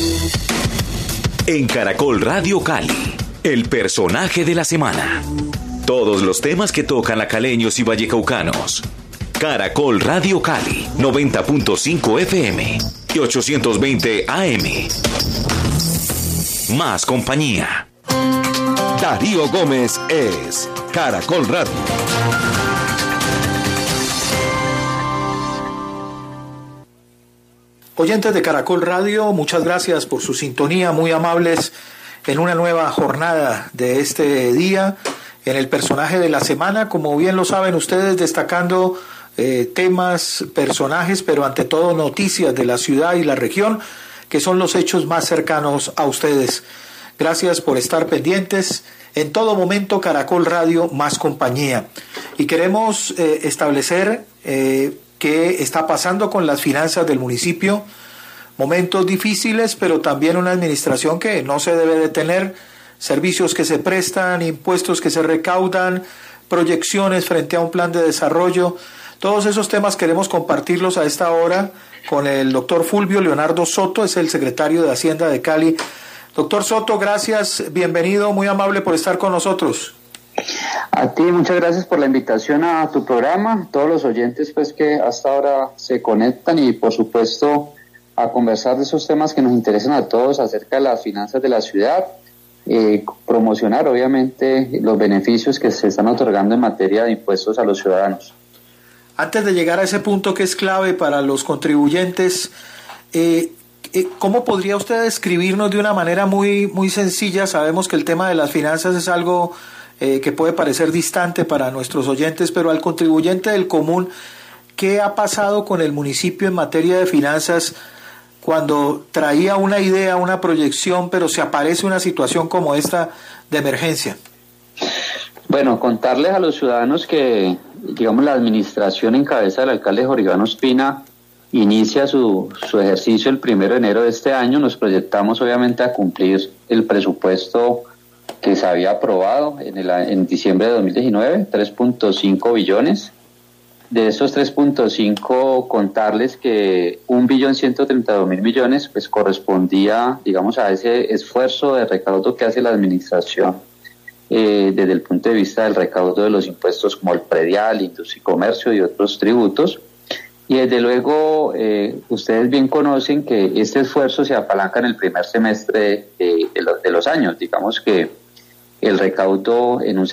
En Caracol Radio Cali, el personaje de la semana. Todos los temas que tocan a caleños y vallecaucanos. Caracol Radio Cali, 90.5 FM y 820 AM. Más compañía. Darío Gómez es Caracol Radio. Oyentes de Caracol Radio, muchas gracias por su sintonía, muy amables en una nueva jornada de este día, en el personaje de la semana, como bien lo saben ustedes, destacando temas, personajes, pero ante todo noticias de la ciudad y la región, que son los hechos más cercanos a ustedes. Gracias por estar pendientes. En todo momento, Caracol Radio, más compañía. Y queremos establecer qué está pasando con las finanzas del municipio. Momentos difíciles, pero también una administración que no se debe detener. Servicios que se prestan, impuestos que se recaudan, proyecciones frente a un plan de desarrollo. Todos esos temas queremos compartirlos a esta hora con el doctor Fulvio Leonardo Soto, es el secretario de Hacienda de Cali. Doctor Soto, gracias, bienvenido, muy amable por estar con nosotros. A ti, muchas gracias por la invitación a tu programa, todos los oyentes pues que hasta ahora se conectan y por supuesto a conversar de esos temas que nos interesan a todos acerca de las finanzas de la ciudad, promocionar obviamente los beneficios que se están otorgando en materia de impuestos a los ciudadanos. Antes de llegar a ese punto que es clave para los contribuyentes, ¿cómo podría usted describirnos de una manera muy sencilla? Sabemos que el tema de las finanzas es algo que puede parecer distante para nuestros oyentes, pero al contribuyente del común, ¿qué ha pasado con el municipio en materia de finanzas cuando traía una idea, una proyección, pero se aparece una situación como esta de emergencia? Bueno, contarles a los ciudadanos que, digamos, la administración en cabeza del alcalde Jorge Iván Ospina inicia su ejercicio el 1 de enero de este año. Nos proyectamos obviamente a cumplir el presupuesto que se había aprobado en diciembre de 2019, 3.5 billones. De esos 3.5, contarles que 1.132.000 millones pues correspondía, digamos, a ese esfuerzo de recaudo que hace la administración desde el punto de vista del recaudo de los impuestos como el predial, industria y comercio y otros tributos. Y desde luego ustedes bien conocen que este esfuerzo se apalanca en el primer semestre de los años. Digamos que el recaudo en un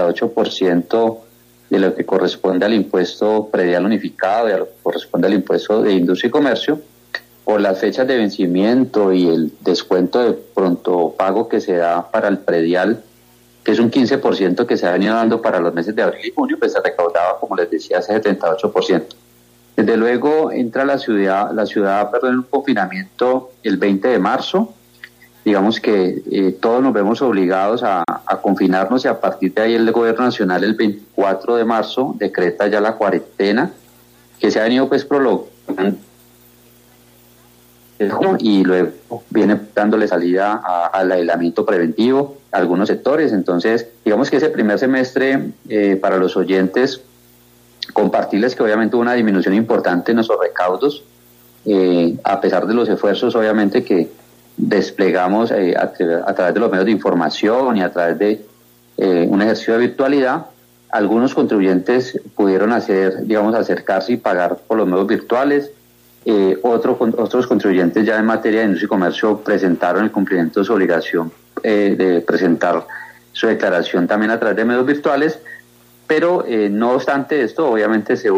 78% de lo que corresponde al impuesto predial unificado y a lo que corresponde al impuesto de industria y comercio, por las fechas de vencimiento y el descuento de pronto pago que se da para el predial, que es un 15% que se ha venido dando para los meses de abril y junio, pues se recaudaba, como les decía, ese 78%. Desde luego entra la ciudad en un confinamiento el 20 de marzo. Digamos que todos nos vemos obligados a confinarnos y a partir de ahí el gobierno nacional el 24 de marzo decreta ya la cuarentena, que se ha venido pues prolongando y luego viene dándole salida al aislamiento preventivo a algunos sectores. Entonces, digamos que ese primer semestre para los oyentes, compartirles que obviamente hubo una disminución importante en nuestros recaudos, a pesar de los esfuerzos obviamente que desplegamos a través de los medios de información y a través de un ejercicio de virtualidad. Algunos contribuyentes pudieron acercarse y pagar por los medios virtuales. Otros contribuyentes ya en materia de industria y comercio presentaron el cumplimiento de su obligación de presentar su declaración también a través de medios virtuales, pero no obstante esto, obviamente se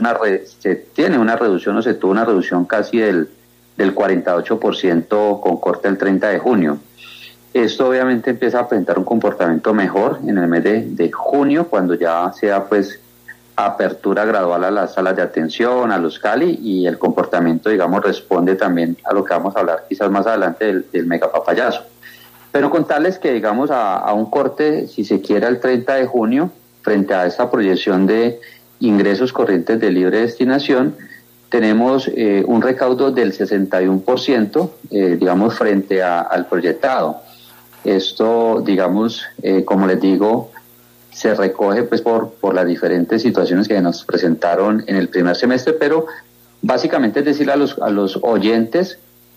tuvo una reducción casi del 48% con corte el 30 de junio. Esto obviamente empieza a presentar un comportamiento mejor en el mes de junio, cuando ya sea pues apertura gradual a las salas de atención, a los CALI, y el comportamiento, digamos, responde también a lo que vamos a hablar quizás más adelante del megapapayazo. Pero contarles que, digamos, a un corte, si se quiere, el 30 de junio, frente a esta proyección de ingresos corrientes de libre destinación, tenemos un recaudo del 61%, digamos, frente al proyectado. Esto, digamos, como les digo, se recoge pues por las diferentes situaciones que nos presentaron en el primer semestre, pero básicamente es decir a los oyentes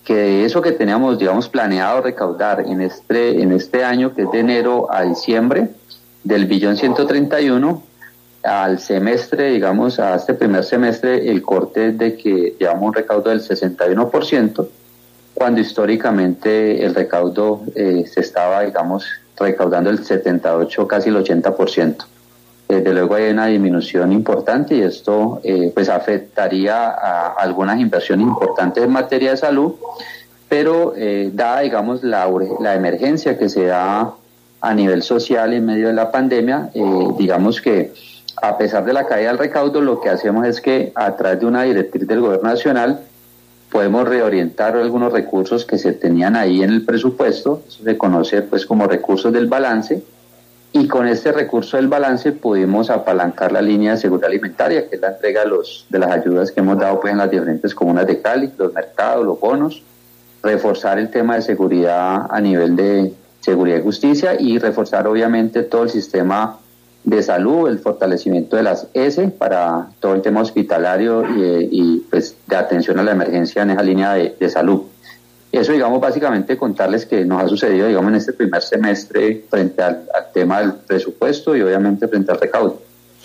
que eso que teníamos, digamos, planeado recaudar en este año, que es de enero a diciembre, del 1.131.000.000, al semestre, digamos, a este primer semestre, el corte es de que llevamos un recaudo del 61%, cuando históricamente el recaudo se estaba, digamos, recaudando el 78%, casi el 80%. Desde luego hay una disminución importante y esto pues afectaría a algunas inversiones importantes en materia de salud, pero dada, digamos, la emergencia que se da a nivel social en medio de la pandemia, digamos que a pesar de la caída del recaudo, lo que hacemos es que a través de una directriz del Gobierno Nacional podemos reorientar algunos recursos que se tenían ahí en el presupuesto, eso se conoce pues como recursos del balance, y con este recurso del balance pudimos apalancar la línea de seguridad alimentaria, que es la entrega de las ayudas que hemos dado pues en las diferentes comunas de Cali, los mercados, los bonos, reforzar el tema de seguridad a nivel de seguridad y justicia y reforzar obviamente todo el sistema de salud, el fortalecimiento de las S para todo el tema hospitalario y pues de atención a la emergencia en esa línea de salud. Eso, digamos, básicamente contarles que nos ha sucedido, digamos, en este primer semestre frente al tema del presupuesto y obviamente frente al recaudo.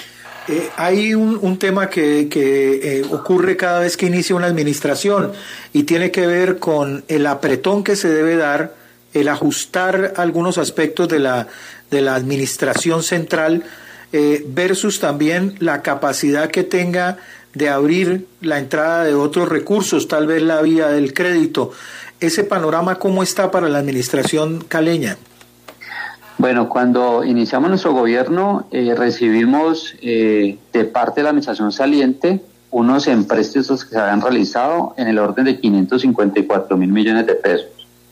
Hay un tema que ocurre cada vez que inicia una administración y tiene que ver con el apretón que se debe dar, el ajustar algunos aspectos de la administración central versus también la capacidad que tenga de abrir la entrada de otros recursos, tal vez la vía del crédito. ¿Ese panorama cómo está para la administración caleña? Bueno, cuando iniciamos nuestro gobierno recibimos de parte de la administración saliente unos empréstitos que se habían realizado en el orden de 554.000 millones de pesos.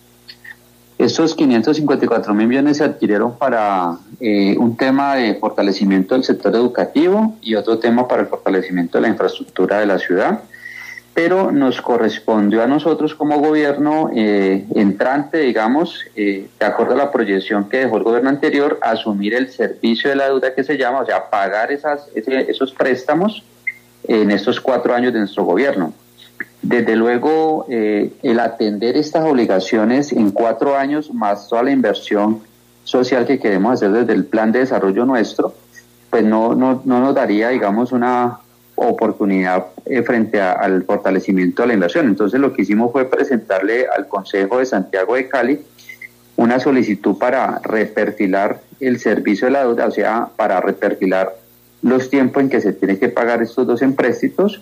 Estos 554.000 millones se adquirieron para un tema de fortalecimiento del sector educativo y otro tema para el fortalecimiento de la infraestructura de la ciudad, pero nos correspondió a nosotros como gobierno entrante, digamos, de acuerdo a la proyección que dejó el gobierno anterior, asumir el servicio de la deuda que se llama, o sea, pagar esos préstamos en estos 4 años de nuestro gobierno. Desde luego, el atender estas obligaciones en 4 años, más toda la inversión social que queremos hacer desde el plan de desarrollo nuestro, pues no nos daría, digamos, una oportunidad frente al fortalecimiento de la inversión. Entonces lo que hicimos fue presentarle al Consejo de Santiago de Cali una solicitud para reperfilar el servicio de la deuda, o sea, para reperfilar los tiempos en que se tiene que pagar estos 2 empréstitos.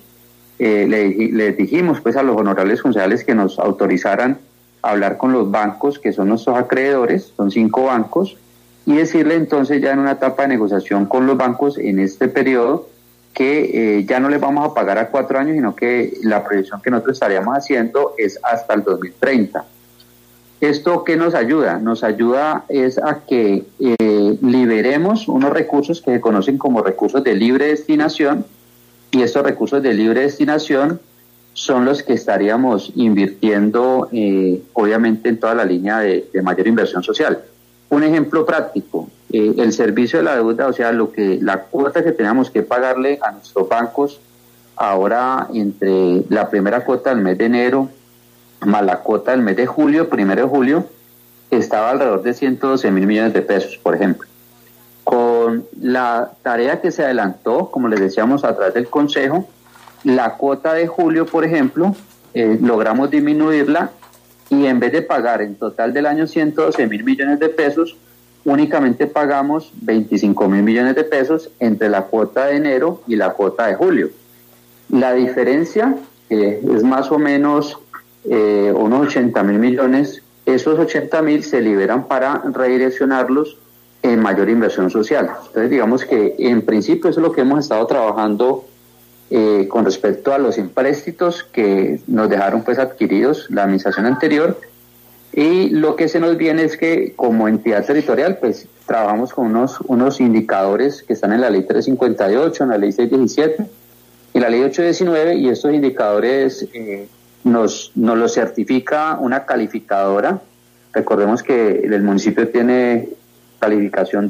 Le dijimos pues a los honorables concejales que nos autorizaran a hablar con los bancos que son nuestros acreedores, son 5 bancos, y decirle entonces ya en una etapa de negociación con los bancos en este periodo que ya no les vamos a pagar a 4 años, sino que la proyección que nosotros estaríamos haciendo es hasta el 2030. ¿Esto qué nos ayuda? Nos ayuda es a que liberemos unos recursos que se conocen como recursos de libre destinación, y estos recursos de libre destinación son los que estaríamos invirtiendo obviamente en toda la línea de mayor inversión social. Un ejemplo práctico, el servicio de la deuda, o sea, la cuota que teníamos que pagarle a nuestros bancos ahora entre la primera cuota del mes de enero más la cuota del mes de julio, 1 de julio, estaba alrededor de 112.000 millones de pesos, por ejemplo. Con la tarea que se adelantó, como les decíamos, a través del Consejo, la cuota de julio, por ejemplo, logramos disminuirla y en vez de pagar en total del año 112.000 millones de pesos, únicamente pagamos 25.000 millones de pesos entre la cuota de enero y la cuota de julio. La diferencia es más o menos unos 80.000 millones. Esos 80.000 se liberan para redireccionarlos en mayor inversión social. Entonces, digamos que en principio eso es lo que hemos estado trabajando con respecto a los empréstitos que nos dejaron pues adquiridos la administración anterior, y lo que se nos viene es que como entidad territorial pues trabajamos con unos indicadores que están en la ley 358, en la ley 617 y la ley 819, y estos indicadores nos los certifica una calificadora. Recordemos que el municipio tiene calificación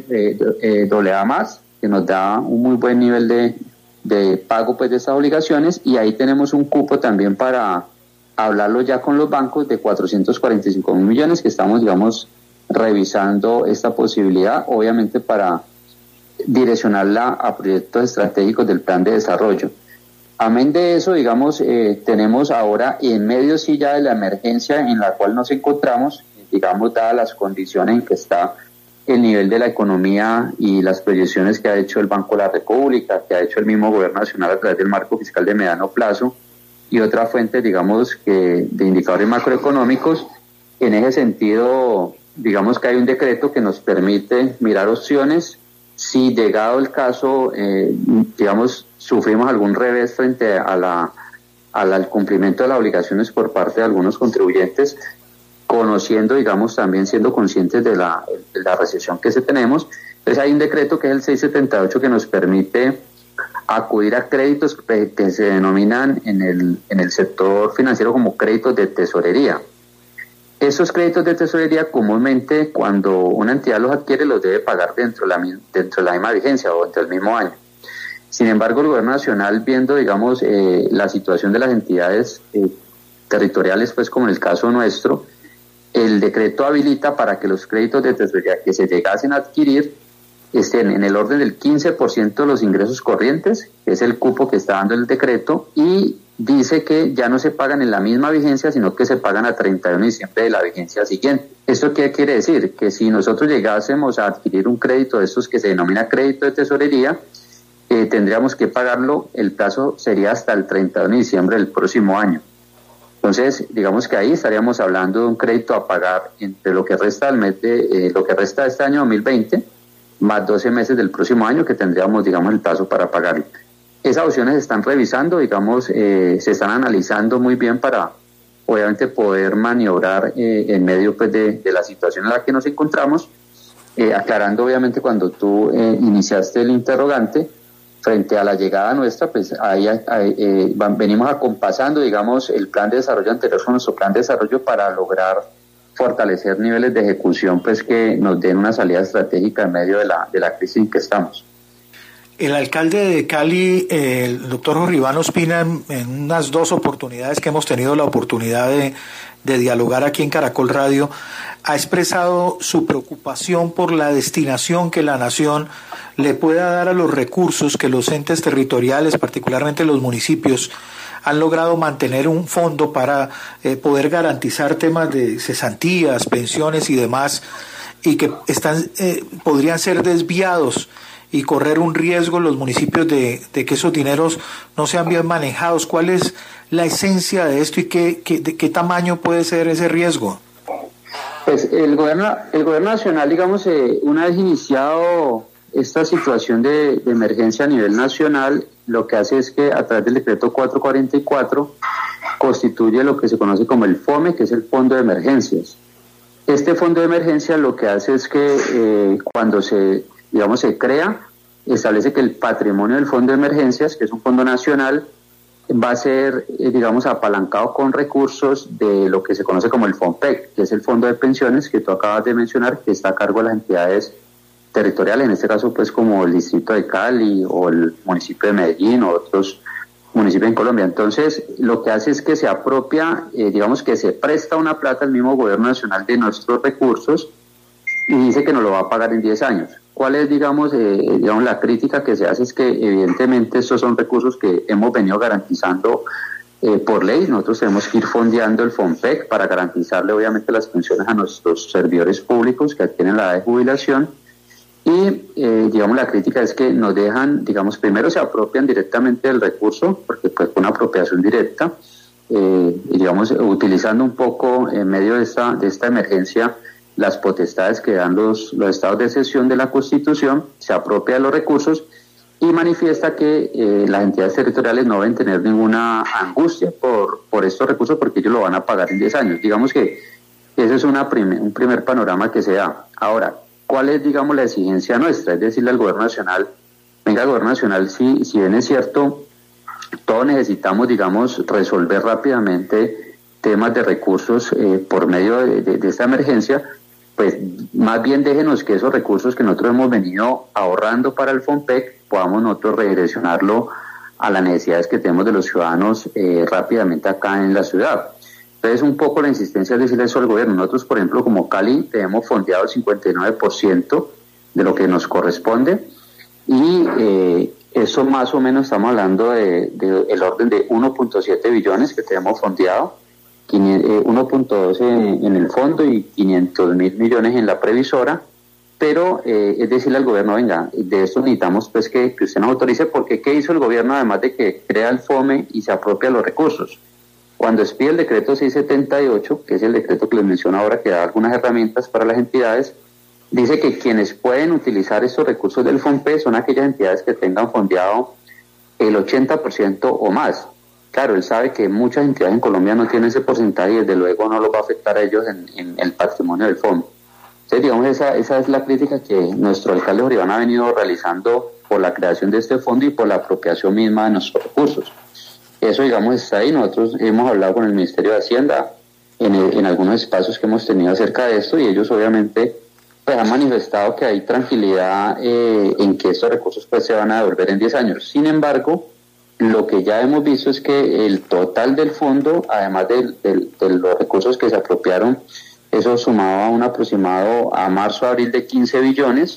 AA+, que nos da un muy buen nivel de pago pues de estas obligaciones, y ahí tenemos un cupo también para hablarlo ya con los bancos de 445 mil millones, que estamos, digamos, revisando esta posibilidad, obviamente para direccionarla a proyectos estratégicos del plan de desarrollo. Amén de eso, digamos, tenemos ahora en medio sí ya de la emergencia en la cual nos encontramos, digamos, dadas las condiciones en que está el nivel de la economía y las proyecciones que ha hecho el Banco de la República, que ha hecho el mismo Gobierno Nacional a través del marco fiscal de mediano plazo y otras fuentes, digamos, que de indicadores macroeconómicos. En ese sentido, digamos que hay un decreto que nos permite mirar opciones. Si llegado el caso, digamos, sufrimos algún revés frente al cumplimiento de las obligaciones por parte de algunos contribuyentes, conociendo, digamos, también siendo conscientes de la recesión que tenemos, entonces hay un decreto que es el 678 que nos permite acudir a créditos que se denominan en el sector financiero como créditos de tesorería. Esos créditos de tesorería comúnmente cuando una entidad los adquiere los debe pagar dentro de la misma vigencia o dentro del mismo año. Sin embargo, el Gobierno Nacional, viendo, digamos, la situación de las entidades territoriales, pues como en el caso nuestro, el decreto habilita para que los créditos de tesorería que se llegasen a adquirir estén en el orden del 15% de los ingresos corrientes, que es el cupo que está dando el decreto, y dice que ya no se pagan en la misma vigencia, sino que se pagan a 31 de diciembre de la vigencia siguiente. ¿Esto qué quiere decir? Que si nosotros llegásemos a adquirir un crédito de estos que se denomina crédito de tesorería, tendríamos que pagarlo, el plazo sería hasta el 31 de diciembre del próximo año. Entonces, digamos que ahí estaríamos hablando de un crédito a pagar entre lo que resta de este año 2020, más 12 meses del próximo año que tendríamos, digamos, el plazo para pagarlo. Esas opciones se están revisando, digamos, se están analizando muy bien para, obviamente, poder maniobrar en medio pues, de la situación en la que nos encontramos, aclarando, obviamente, cuando tú iniciaste el interrogante, frente a la llegada nuestra, pues venimos acompasando, digamos, el plan de desarrollo anterior con nuestro plan de desarrollo para lograr fortalecer niveles de ejecución, pues que nos den una salida estratégica en medio de la crisis en que estamos. El alcalde de Cali, el doctor Jorge Iván Ospina, en unas 2 oportunidades que hemos tenido la oportunidad de dialogar aquí en Caracol Radio, ha expresado su preocupación por la destinación que la nación le pueda dar a los recursos que los entes territoriales, particularmente los municipios, han logrado mantener un fondo para poder garantizar temas de cesantías, pensiones y demás, y que podrían ser desviados y correr un riesgo los municipios de que esos dineros no sean bien manejados. ¿Cuál es la esencia de esto y de qué tamaño puede ser ese riesgo? Pues el gobierno nacional, digamos, una vez iniciado esta situación de emergencia a nivel nacional, lo que hace es que a través del decreto 444 constituye lo que se conoce como el FOME, que es el Fondo de Emergencias. Este Fondo de Emergencia lo que hace es que cuando se crea, establece que el patrimonio del Fondo de Emergencias, que es un fondo nacional, va a ser, apalancado con recursos de lo que se conoce como el FOMPEC, que es el Fondo de Pensiones que tú acabas de mencionar, que está a cargo de las entidades territoriales, en este caso pues como el distrito de Cali o el municipio de Medellín o otros municipios en Colombia. Entonces, lo que hace es que se apropia, que se presta una plata al mismo gobierno nacional de nuestros recursos y dice que nos lo va a pagar en 10 años. ¿Cuál es, la crítica que se hace? Es que evidentemente estos son recursos que hemos venido garantizando por ley. Nosotros tenemos que ir fondeando el FOMPEC para garantizarle obviamente las pensiones a nuestros servidores públicos que adquieren la edad de jubilación. Y, la crítica es que nos dejan, primero se apropian directamente del recurso, porque pues fue una apropiación directa, utilizando un poco en medio de esta emergencia las potestades que dan los estados de excepción de la Constitución, se apropia de los recursos y manifiesta que las entidades territoriales no deben tener ninguna angustia por estos recursos porque ellos lo van a pagar en 10 años. Digamos que ese es un primer panorama que se da. Ahora, ¿cuál es, la exigencia nuestra? Es decirle al Gobierno Nacional, venga, Gobierno Nacional, si bien es cierto, todos necesitamos, resolver rápidamente temas de recursos por medio de esta emergencia, pues más bien déjenos que esos recursos que nosotros hemos venido ahorrando para el FOMPEC podamos nosotros redireccionarlo a las necesidades que tenemos de los ciudadanos rápidamente acá en la ciudad. Entonces, un poco la insistencia es decirle eso al gobierno. Nosotros, por ejemplo, como Cali, tenemos fondeado el 59% de lo que nos corresponde, y eso más o menos estamos hablando de el orden de 1.7 billones que tenemos fondeado, 1.2 en el fondo y 500.000 millones en la previsora. Pero es decirle al gobierno, venga, de esto necesitamos pues que usted nos autorice, porque ¿qué hizo el gobierno además de que crea el FOME y se apropia los recursos? Cuando expide el decreto 678, que es el decreto que les menciono ahora, que da algunas herramientas para las entidades, dice que quienes pueden utilizar estos recursos del FOMPE son aquellas entidades que tengan fondeado el 80% o más. Claro, él sabe que muchas entidades en Colombia no tienen ese porcentaje y desde luego no los va a afectar a ellos en el patrimonio del FOMPE. Entonces, digamos, esa es la crítica que nuestro alcalde Jorge Iván ha venido realizando por la creación de este fondo y por la apropiación misma de nuestros recursos. Eso, digamos, está ahí. Nosotros hemos hablado con el Ministerio de Hacienda en algunos espacios que hemos tenido acerca de esto, y ellos obviamente pues han manifestado que hay tranquilidad en que estos recursos pues se van a devolver en 10 años. Sin embargo, lo que ya hemos visto es que el total del fondo, además de los recursos que se apropiaron, eso sumaba un aproximado a marzo-abril de 15 billones,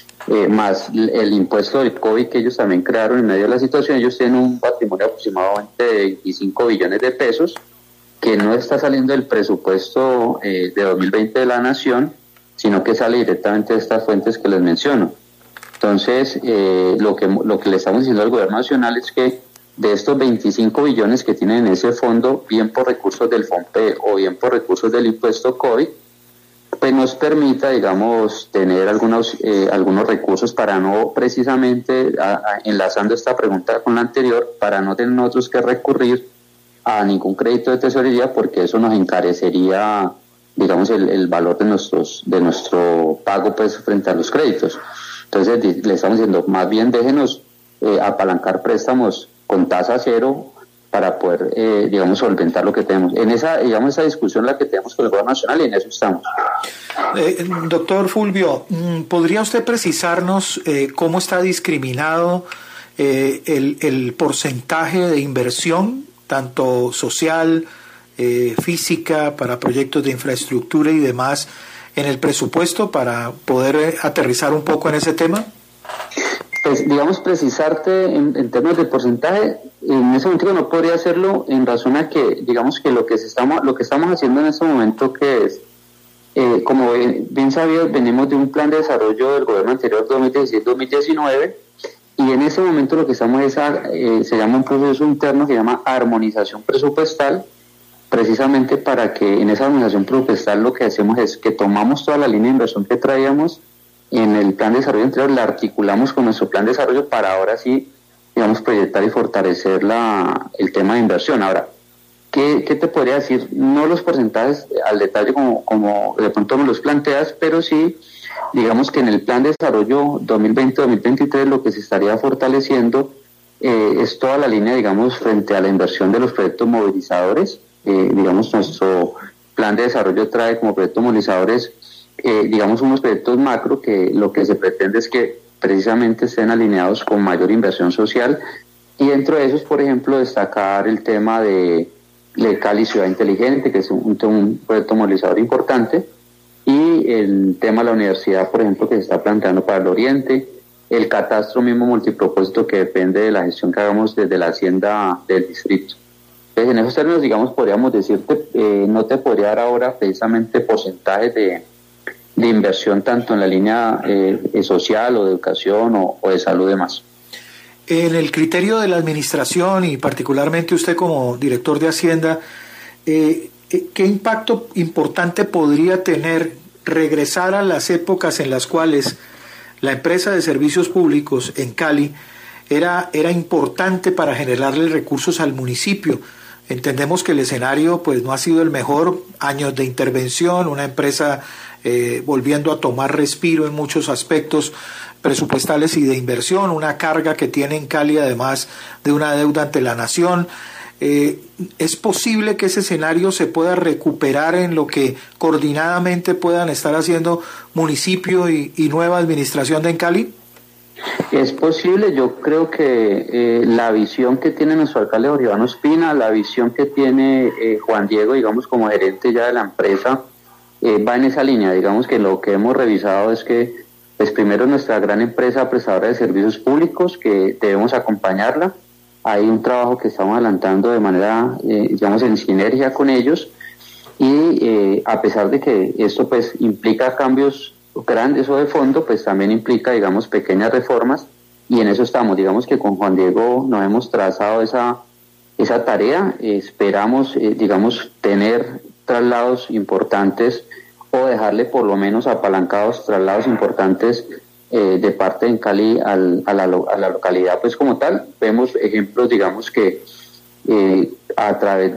más el impuesto del COVID que ellos también crearon en medio de la situación. Ellos tienen un patrimonio aproximadamente de 25 billones de pesos, que no está saliendo del presupuesto de 2020 de la Nación, sino que sale directamente de estas fuentes que les menciono. Entonces, lo que le estamos diciendo al gobierno nacional es que de estos 25 billones que tienen en ese fondo, bien por recursos del FOMPE o bien por recursos del impuesto COVID, pues nos permita, digamos, tener algunos recursos para no, precisamente, enlazando esta pregunta con la anterior, para no tener nosotros que recurrir a ningún crédito de tesorería, porque eso nos encarecería, digamos, el valor de nuestro pago pues frente a los créditos. Entonces le estamos diciendo, más bien déjenos apalancar préstamos con tasa cero para poder, digamos, solventar lo que tenemos. En esa discusión la que tenemos con el gobierno nacional, y en eso estamos. Doctor Fulvio, ¿podría usted precisarnos cómo está discriminado el porcentaje de inversión, tanto social, física, para proyectos de infraestructura y demás, en el presupuesto, para poder aterrizar un poco en ese tema? Pues, digamos, precisarte en términos de porcentaje, en ese momento no podría hacerlo, en razón a que, digamos, que lo que estamos haciendo en este momento, que es, como bien sabido, venimos de un plan de desarrollo del gobierno anterior 2016-2019, y en ese momento lo que estamos es se llama un proceso interno que se llama armonización presupuestal, precisamente para que en esa armonización presupuestal lo que hacemos es que tomamos toda la línea de inversión que traíamos en el plan de desarrollo anterior, la articulamos con nuestro plan de desarrollo para ahora sí, digamos, proyectar y fortalecer el tema de inversión. Ahora, ¿qué te podría decir? No los porcentajes al detalle como de pronto me los planteas, pero sí, digamos que en el plan de desarrollo 2020-2023 lo que se estaría fortaleciendo es toda la línea, digamos, frente a la inversión de los proyectos movilizadores. Digamos, nuestro plan de desarrollo trae como proyectos movilizadores, digamos, unos proyectos macro que lo que se pretende es que precisamente estén alineados con mayor inversión social, y dentro de esos, por ejemplo, destacar el tema de Cali Ciudad Inteligente, que es un proyecto movilizador importante, y el tema de la universidad, por ejemplo, que se está planteando para el Oriente, el catastro mismo multipropósito que depende de la gestión que hagamos desde la hacienda del distrito. Entonces, en esos términos, digamos, podríamos decirte, no te podría dar ahora precisamente porcentajes de inversión tanto en la línea social o de educación o de salud y demás. En el criterio de la administración y particularmente usted como director de Hacienda, ¿qué impacto importante podría tener regresar a las épocas en las cuales la empresa de servicios públicos en Cali era importante para generarle recursos al municipio? Entendemos que el escenario pues no ha sido el mejor, años de intervención, una empresa volviendo a tomar respiro en muchos aspectos presupuestales y de inversión, una carga que tiene en Cali además de una deuda ante la nación. ¿Es posible que ese escenario se pueda recuperar en lo que coordinadamente puedan estar haciendo municipio y nueva administración de en Cali? Es posible, yo creo que la visión que tiene nuestro alcalde Jorge Iván Ospina, la visión que tiene Juan Diego, digamos, como gerente ya de la empresa, va en esa línea. Digamos que lo que hemos revisado es que, pues primero, nuestra gran empresa prestadora de servicios públicos, que debemos acompañarla. Hay un trabajo que estamos adelantando de manera, digamos, en sinergia con ellos, y a pesar de que esto pues implica cambios grandes o de fondo, pues también implica, digamos, pequeñas reformas, y en eso estamos. Digamos que con Juan Diego nos hemos trazado esa tarea. Esperamos, digamos, tener traslados importantes o dejarle por lo menos apalancados traslados importantes de parte en Cali a la localidad pues como tal. Vemos ejemplos, digamos, que a través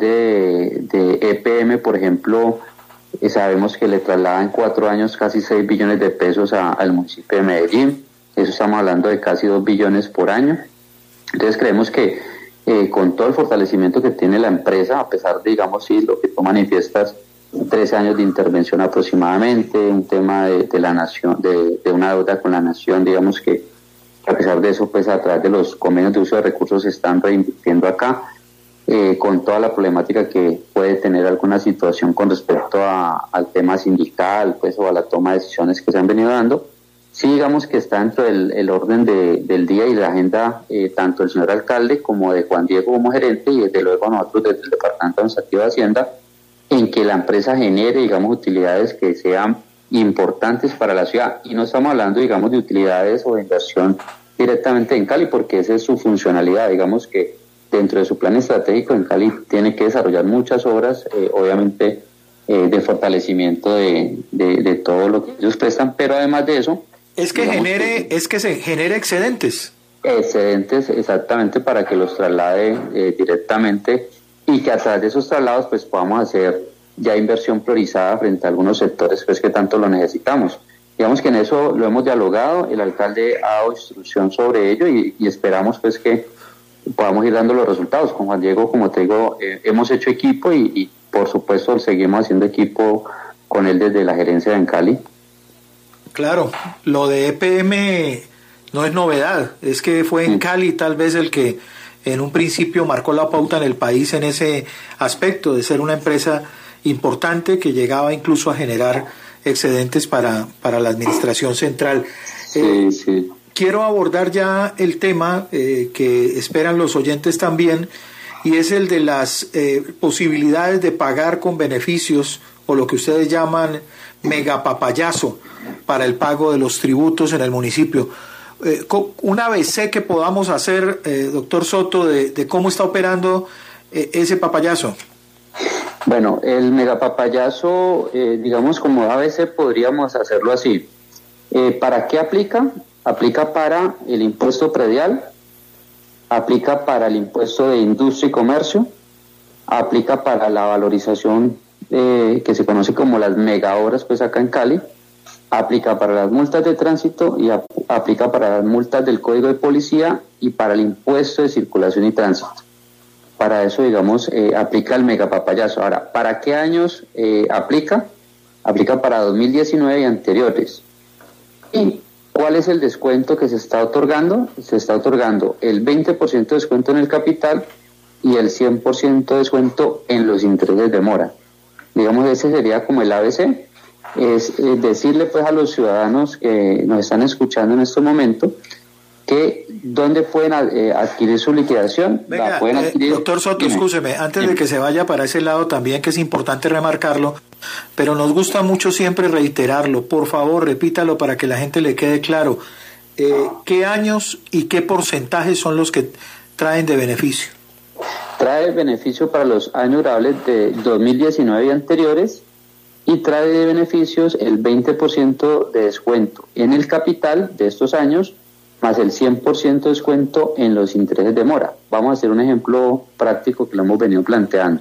de EPM, por ejemplo, sabemos que le traslada en 4 años casi 6 billones de pesos al municipio de Medellín. Eso estamos hablando de casi 2 billones por año. Entonces creemos que con todo el fortalecimiento que tiene la empresa, a pesar de, digamos, sí, lo que tú manifiestas, 13 años de intervención aproximadamente, un tema de la nación, de una deuda con la nación, digamos que a pesar de eso, pues a través de los convenios de uso de recursos se están reinvirtiendo acá, con toda la problemática que puede tener alguna situación con respecto al tema sindical, pues, o a la toma de decisiones que se han venido dando. Sí, digamos que está dentro del orden del día y de la agenda, tanto del señor alcalde como de Juan Diego como gerente, y desde luego nosotros desde el Departamento Administrativo de Hacienda, en que la empresa genere, digamos, utilidades que sean importantes para la ciudad. Y no estamos hablando, digamos, de utilidades o de inversión directamente en Cali, porque esa es su funcionalidad. Digamos que dentro de su plan estratégico en Cali tiene que desarrollar muchas obras, obviamente, de fortalecimiento de todo lo que ellos prestan, pero además de eso... Es que se genere excedentes. Excedentes, exactamente, para que los traslade directamente, y que a través de esos traslados pues podamos hacer ya inversión priorizada frente a algunos sectores pues que tanto lo necesitamos. Digamos que en eso lo hemos dialogado, el alcalde ha dado instrucción sobre ello, y esperamos pues que podamos ir dando los resultados. Con Juan Diego, como te digo, hemos hecho equipo y por supuesto seguimos haciendo equipo con él desde la gerencia en Cali. Claro, lo de EPM no es novedad, es que fue en Cali tal vez el que en un principio marcó la pauta en el país en ese aspecto de ser una empresa importante que llegaba incluso a generar excedentes para la administración central. Sí. Quiero abordar ya el tema que esperan los oyentes también, y es el de las posibilidades de pagar con beneficios, o lo que ustedes llaman megapapayazo, para el pago de los tributos en el municipio. Una ABC que podamos hacer, doctor Soto, de cómo está operando ese papayazo. Bueno, el megapapayazo, digamos, como ABC podríamos hacerlo así. ¿Para qué aplica? Aplica para el impuesto predial, aplica para el impuesto de industria y comercio, aplica para la valorización que se conoce como las megahoras pues acá en Cali, aplica para las multas de tránsito y aplica para las multas del Código de Policía y para el impuesto de circulación y tránsito. Para eso, digamos, aplica el megapapayazo. Ahora, ¿para qué años aplica? Aplica para 2019 y anteriores. ¿Y cuál es el descuento que se está otorgando? Se está otorgando el 20% de descuento en el capital y el 100% de descuento en los intereses de mora. Digamos, ese sería como el ABC. Es decirle pues a los ciudadanos que nos están escuchando en este momento que dónde pueden adquirir su liquidación. Venga, la pueden adquirir. Doctor Soto, escúcheme, antes de que se vaya para ese lado también, que es importante remarcarlo, pero nos gusta mucho siempre reiterarlo. Por favor, repítalo para que la gente le quede claro. ¿Qué años y qué porcentajes son los que traen de beneficio? Trae beneficio para los años durables de 2019 y anteriores, y trae de beneficios el 20% de descuento en el capital de estos años, más el 100% de descuento en los intereses de mora. Vamos a hacer un ejemplo práctico que lo hemos venido planteando.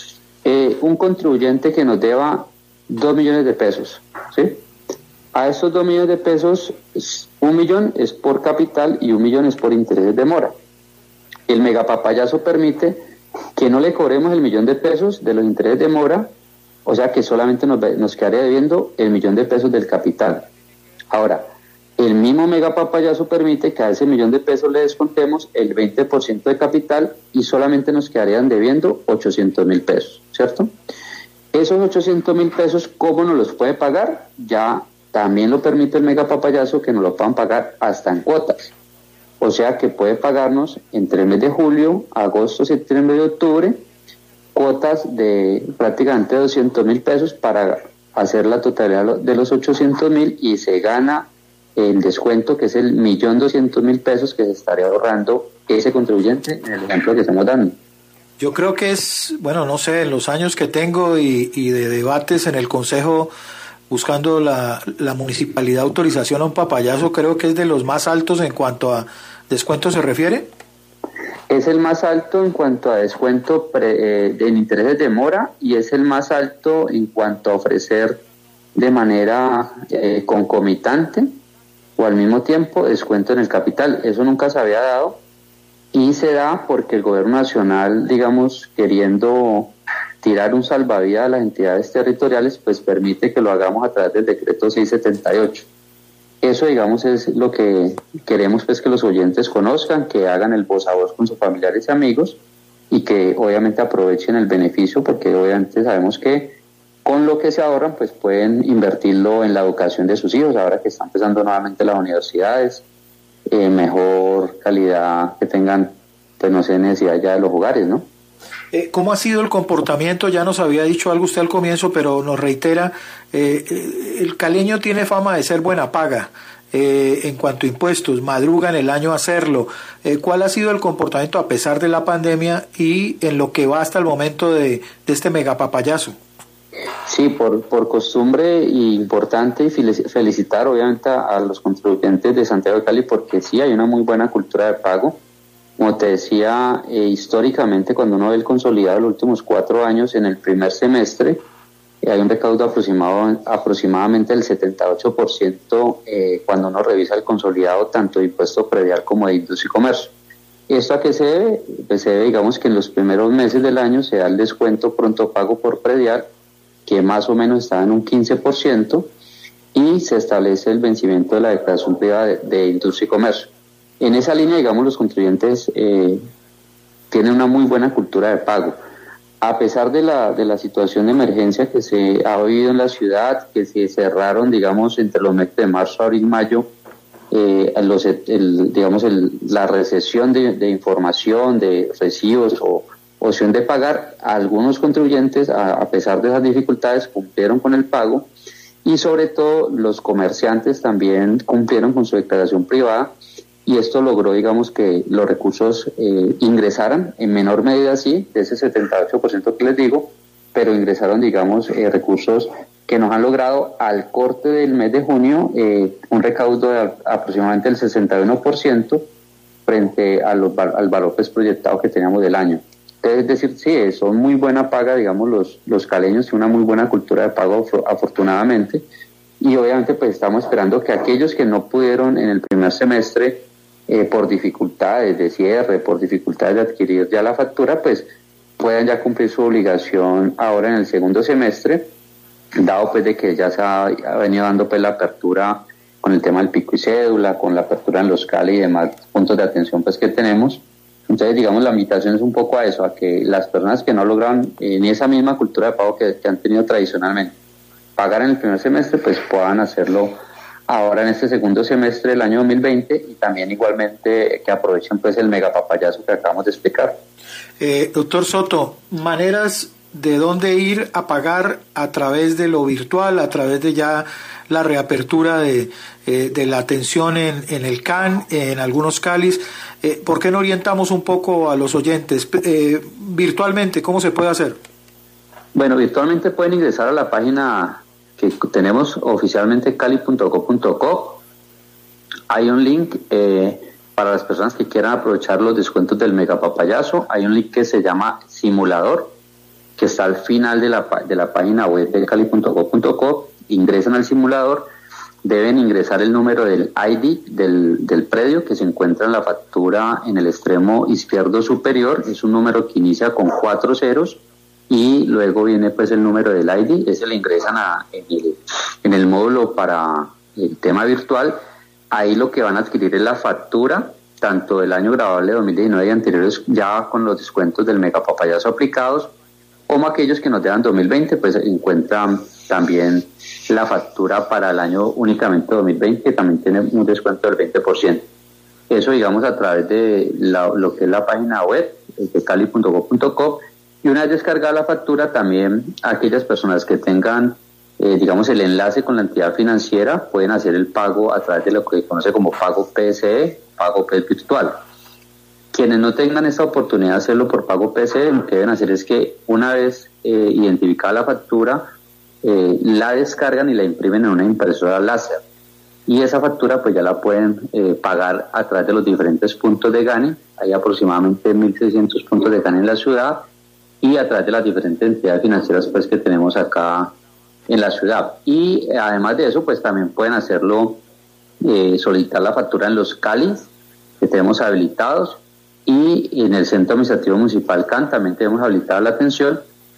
Un contribuyente que nos deba 2 millones de pesos, ¿sí? A esos 2 millones de pesos, 1 millón es por capital y 1 millón es por intereses de mora. El megapapayazo permite que no le cobremos el 1 millón de pesos de los intereses de mora, o sea que solamente nos quedaría debiendo el 1 millón de pesos del capital. Ahora, el mismo megapapayazo permite que a ese $1.000.000 le descontemos el 20% de capital y solamente nos quedarían debiendo $800.000, ¿cierto? Esos $800.000, ¿cómo nos los puede pagar? Ya también lo permite el megapapayazo, que nos lo puedan pagar hasta en cuotas. O sea que puede pagarnos entre el mes de julio, agosto, septiembre y octubre cuotas de prácticamente $200.000 para hacer la totalidad de los $800.000 y se gana el descuento, que es el $1.200.000 que se estaría ahorrando ese contribuyente en el ejemplo que estamos dando. Yo creo que es, bueno, no sé, en los años que tengo y de debates en el Consejo buscando la municipalidad autorización a un papayazo, creo que es de los más altos en cuanto a descuento se refiere. Es el más alto en cuanto a descuento en intereses de mora y es el más alto en cuanto a ofrecer de manera concomitante o al mismo tiempo descuento en el capital. Eso nunca se había dado y se da porque el gobierno nacional, digamos, queriendo tirar un salvavidas a las entidades territoriales, pues permite que lo hagamos a través del decreto 678. Eso, digamos, es lo que queremos, pues, que los oyentes conozcan, que hagan el voz a voz con sus familiares y amigos y que obviamente aprovechen el beneficio, porque obviamente sabemos que con lo que se ahorran, pues pueden invertirlo en la educación de sus hijos, ahora que están empezando nuevamente las universidades, mejor calidad que tengan, pues no sé, necesidad ya de los hogares, ¿no? ¿Cómo ha sido el comportamiento? Ya nos había dicho algo usted al comienzo, pero nos reitera, el caleño tiene fama de ser buena paga en cuanto a impuestos, madruga en el año a hacerlo. ¿Cuál ha sido el comportamiento a pesar de la pandemia y en lo que va hasta el momento de este megapapayazo? Sí, por costumbre importante y felicitar obviamente a los contribuyentes de Santiago de Cali, porque sí hay una muy buena cultura de pago. Como te decía, históricamente cuando uno ve el consolidado de los últimos 4 años, en el primer semestre hay un recaudo aproximadamente del 78% cuando uno revisa el consolidado tanto de impuesto predial como de industria y comercio. ¿Esto a qué se debe? Pues se debe, digamos, que en los primeros meses del año se da el descuento pronto pago por predial, que más o menos está en un 15%, y se establece el vencimiento de la declaración privada de industria y comercio. En esa línea, digamos, los contribuyentes tienen una muy buena cultura de pago. A pesar de la situación de emergencia que se ha vivido en la ciudad, que se cerraron, digamos, entre los meses de marzo, abril, mayo, la recesión de información, de recibos o opción de pagar, algunos contribuyentes, a pesar de esas dificultades, cumplieron con el pago y sobre todo los comerciantes también cumplieron con su declaración privada. Y esto logró, digamos, que los recursos ingresaran en menor medida, sí, de ese 78% que les digo, pero ingresaron, digamos, recursos que nos han logrado al corte del mes de junio un recaudo de aproximadamente el 61% frente al valor pues, proyectado que teníamos del año. Entonces, es decir, sí, son muy buena paga, digamos, los caleños, y una muy buena cultura de pago, afortunadamente, y obviamente pues estamos esperando que aquellos que no pudieron en el primer semestre por dificultades de cierre, por dificultades de adquirir ya la factura, pues puedan ya cumplir su obligación ahora en el segundo semestre, dado pues de que ya se ha venido dando pues la apertura con el tema del pico y cédula, con la apertura en los CALE y demás puntos de atención pues que tenemos. Entonces, digamos, la invitación es un poco a eso, a que las personas que no lograron en esa misma cultura de pago que han tenido tradicionalmente pagar en el primer semestre, pues puedan hacerlo ahora en este segundo semestre del año 2020 y también igualmente que aprovechen pues el megapapayazo que acabamos de explicar. Doctor Soto, maneras de dónde ir a pagar a través de lo virtual, a través de ya la reapertura de la atención en el CAN, en algunos CALIs. ¿Por qué no orientamos un poco a los oyentes? Virtualmente, ¿cómo se puede hacer? Bueno, virtualmente pueden ingresar a la página que tenemos oficialmente cali.co.co. Hay un link para las personas que quieran aprovechar los descuentos del megapapayazo. Hay un link que se llama simulador, que está al final de la página web de cali.co.co. Ingresan al simulador, deben ingresar el número del ID del predio que se encuentra en la factura en el extremo izquierdo superior. Es un número que inicia con 4 ceros y luego viene pues el número del ID. Ese le ingresan en el módulo para el tema virtual. ahí lo que van a adquirir es la factura, tanto del año grabable 2019 y anteriores, ya con los descuentos del megapapayazo aplicados, como aquellos que nos deban 2020, pues encuentran también la factura para el año únicamente 2020, que también tiene un descuento del 20%. Eso, digamos, a través de lo que es la página web, de cali.gov.co, y una vez descargada la factura, también aquellas personas que tengan, digamos, el enlace con la entidad financiera, pueden hacer el pago a través de lo que se conoce como pago PSE, pago PES virtual. Quienes no tengan esta oportunidad de hacerlo por pago PSE, lo que deben hacer es que una vez identificada la factura, la descargan y la imprimen en una impresora láser. Y esa factura pues ya la pueden pagar a través de los diferentes puntos de GANI. Hay aproximadamente 1.600 puntos de GANI en la ciudad, y a través de las diferentes entidades financieras pues que tenemos acá en la ciudad. Y además de eso pues también pueden hacerlo, solicitar la factura en los CALIs que tenemos habilitados, y en el Centro Administrativo Municipal CAN también tenemos habilitada la atención.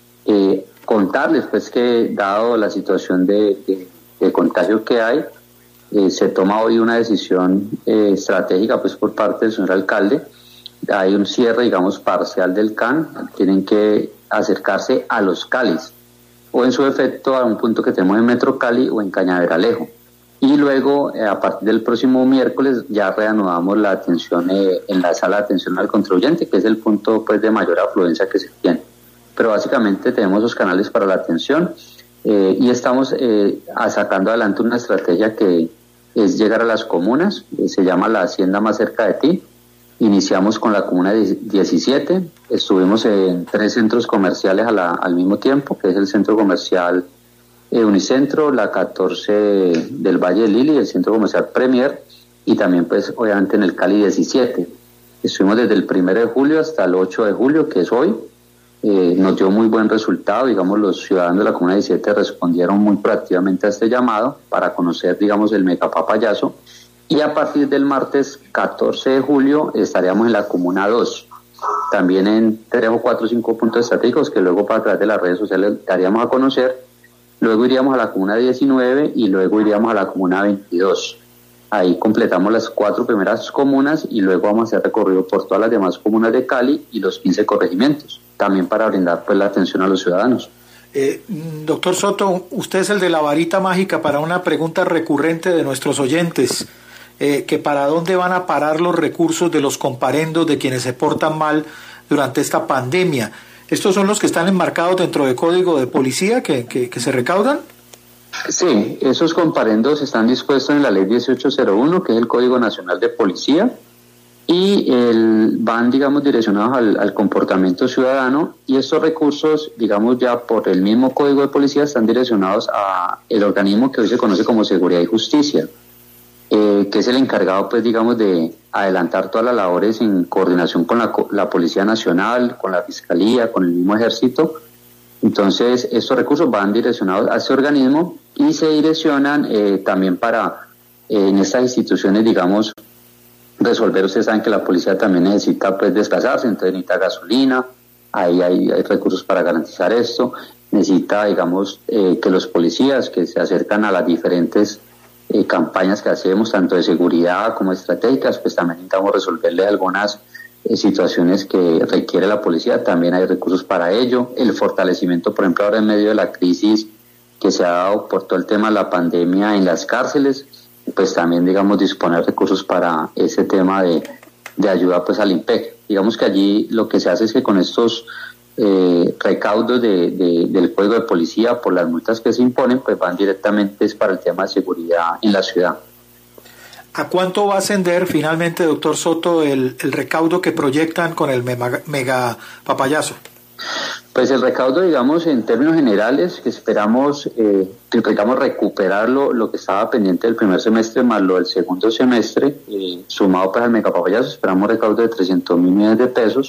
Contarles pues que dado la situación de contagio que hay, se toma hoy una decisión estratégica pues por parte del señor alcalde. Hay un cierre, digamos, parcial del CAN, tienen que acercarse a los CALIs o en su defecto a un punto que tenemos en Metro Cali o en Cañaveralejo. Y luego, a partir del próximo miércoles, ya reanudamos la atención en la sala de atención al contribuyente, que es el punto pues de mayor afluencia que se tiene. Pero básicamente tenemos los canales para la atención, y estamos sacando adelante una estrategia que es llegar a las comunas, se llama La Hacienda Más Cerca de Ti. Iniciamos con la comuna 17, estuvimos en 3 centros comerciales al mismo tiempo, que es el centro comercial Unicentro, la 14 del Valle del Lili, el centro comercial Premier, y también pues obviamente en el Cali 17. Estuvimos desde el 1 de julio hasta el 8 de julio, que es hoy. Nos dio muy buen resultado, digamos, los ciudadanos de la comuna 17 respondieron muy proactivamente a este llamado para conocer, digamos, el megapapayazo. Y a partir del martes 14 de julio estaríamos en la comuna 2, también en 3 o 4 o 5 puntos estratégicos que luego para través de las redes sociales daríamos a conocer. Luego iríamos a la comuna 19 y luego iríamos a la comuna 22. Ahí completamos las 4 primeras comunas y luego vamos a hacer recorrido por todas las demás comunas de Cali y los 15 corregimientos, también para brindar pues la atención a los ciudadanos. Doctor Soto, usted es el de la varita mágica para una pregunta recurrente de nuestros oyentes, que para dónde van a parar los recursos de los comparendos de quienes se portan mal durante esta pandemia. ¿Estos son los que están enmarcados dentro del Código de Policía que se recaudan? Sí, esos comparendos están dispuestos en la Ley 1801, que es el Código Nacional de Policía, y van, digamos, direccionados al comportamiento ciudadano, y estos recursos, digamos, ya por el mismo Código de Policía están direccionados a el organismo que hoy se conoce como Seguridad y Justicia, que es el encargado, pues, digamos, de adelantar todas las labores en coordinación con la Policía Nacional, con la Fiscalía, con el mismo Ejército. Entonces, estos recursos van direccionados a ese organismo y se direccionan también para, en estas instituciones, digamos, resolver. Ustedes saben que la policía también necesita pues desplazarse, entonces necesita gasolina, ahí hay recursos para garantizar esto, necesita, digamos, que los policías que se acercan a las diferentes campañas que hacemos, tanto de seguridad como estratégicas, pues también intentamos resolverle algunas situaciones que requiere la policía, también hay recursos para ello. El fortalecimiento, por ejemplo, ahora en medio de la crisis que se ha dado por todo el tema de la pandemia en las cárceles, pues también, digamos, disponer recursos para ese tema de ayuda pues al IMPEC. Digamos que allí lo que se hace es que con estos recaudos del Código de Policía por las multas que se imponen, pues van directamente para el tema de seguridad en la ciudad. ¿A cuánto va a ascender finalmente, doctor Soto, el recaudo que proyectan con el mega papayazo? Pues el recaudo, digamos, en términos generales, que esperamos recuperar lo que estaba pendiente del primer semestre más lo del segundo semestre, sumado pues al megapapayazo, esperamos recaudo de 300.000 millones de pesos.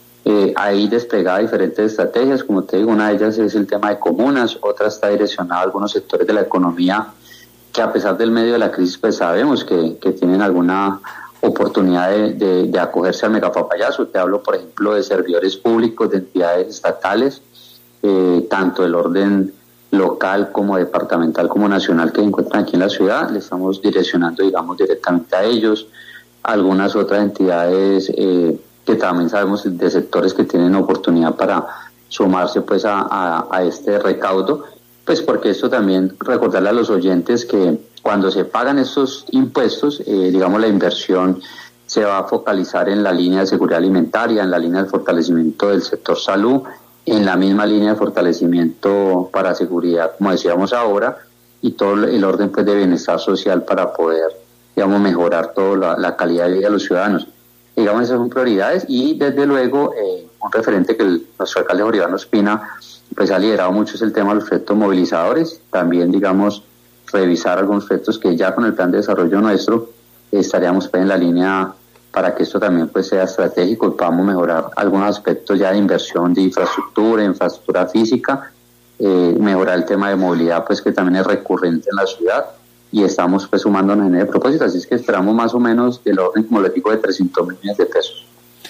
Ahí desplegada diferentes estrategias, como te digo, una de ellas es el tema de comunas, otra está direccionada a algunos sectores de la economía que a pesar del medio de la crisis pues sabemos que tienen alguna oportunidad de acogerse al megapapayazo. Te hablo, por ejemplo, de servidores públicos, de entidades estatales, tanto del orden local, como departamental, como nacional que se encuentran aquí en la ciudad. Le estamos direccionando, digamos, directamente a ellos. Algunas otras entidades que también sabemos de sectores que tienen oportunidad para sumarse pues a este recaudo, pues porque esto también, recordarle a los oyentes que cuando se pagan estos impuestos, digamos, la inversión se va a focalizar en la línea de seguridad alimentaria, en la línea de fortalecimiento del sector salud, en la misma línea de fortalecimiento para seguridad, como decíamos ahora, y todo el orden pues de bienestar social para poder, digamos, mejorar toda la calidad de vida de los ciudadanos. Digamos, esas son prioridades, y desde luego un referente que nuestro alcalde Jorge Iván Ospina pues ha liderado mucho es el tema de los proyectos movilizadores. También, digamos, revisar algunos proyectos que ya con el plan de desarrollo nuestro estaríamos pues en la línea para que esto también pues sea estratégico y podamos mejorar algunos aspectos ya de inversión de infraestructura física, mejorar el tema de movilidad pues que también es recurrente en la ciudad, y estamos pues sumándonos en ese propósito, así es que esperamos más o menos del orden, como les digo, de 300 millones de pesos.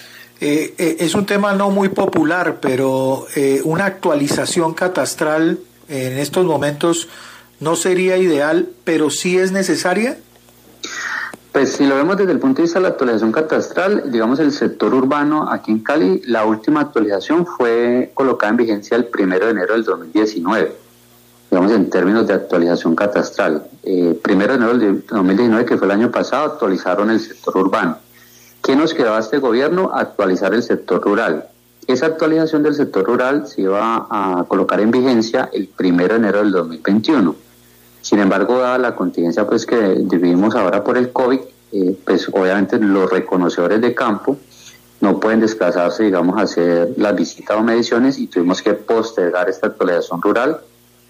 Es un tema no muy popular, pero una actualización catastral en estos momentos no sería ideal, pero sí es necesaria. Pues si lo vemos desde el punto de vista de la actualización catastral, digamos, el sector urbano aquí en Cali, la última actualización fue colocada en vigencia el 1 de enero del 2019, digamos, en términos de actualización catastral. 1 de enero del 2019, que fue el año pasado, actualizaron el sector urbano. ¿Qué nos quedaba a este gobierno? Actualizar el sector rural. Esa actualización del sector rural se iba a colocar en vigencia el 1 de enero del 2021. Sin embargo, dada la contingencia pues que vivimos ahora por el COVID, pues obviamente los reconocedores de campo no pueden desplazarse, digamos, a hacer las visitas o mediciones, y tuvimos que postergar esta actualización rural,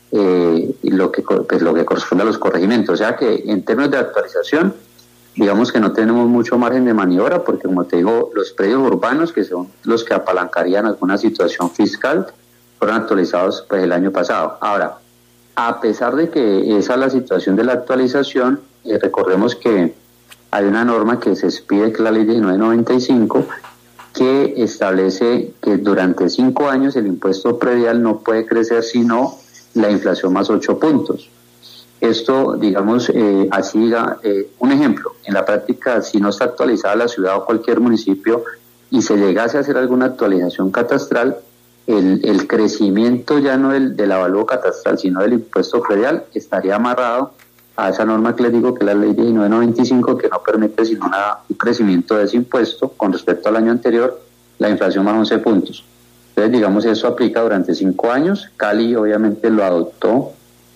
lo que corresponde a los corregimientos. O sea que en términos de actualización, digamos que no tenemos mucho margen de maniobra, porque, como te digo, los predios urbanos, que son los que apalancarían alguna situación fiscal, fueron actualizados pues el año pasado. Ahora, a pesar de que esa es la situación de la actualización, recordemos que hay una norma que se expide, que es la ley 1995, que establece que durante 5 años el impuesto predial no puede crecer sino la inflación más 8 puntos. Esto, digamos, así, un ejemplo, en la práctica, si no está actualizada la ciudad o cualquier municipio y se llegase a hacer alguna actualización catastral, el crecimiento ya no del avalúo catastral, sino del impuesto predial, estaría amarrado a esa norma que les digo, que es la ley 1995, que no permite sino un crecimiento de ese impuesto con respecto al año anterior, la inflación más 11 puntos. Entonces, digamos, eso aplica durante 5 años. Cali obviamente lo adoptó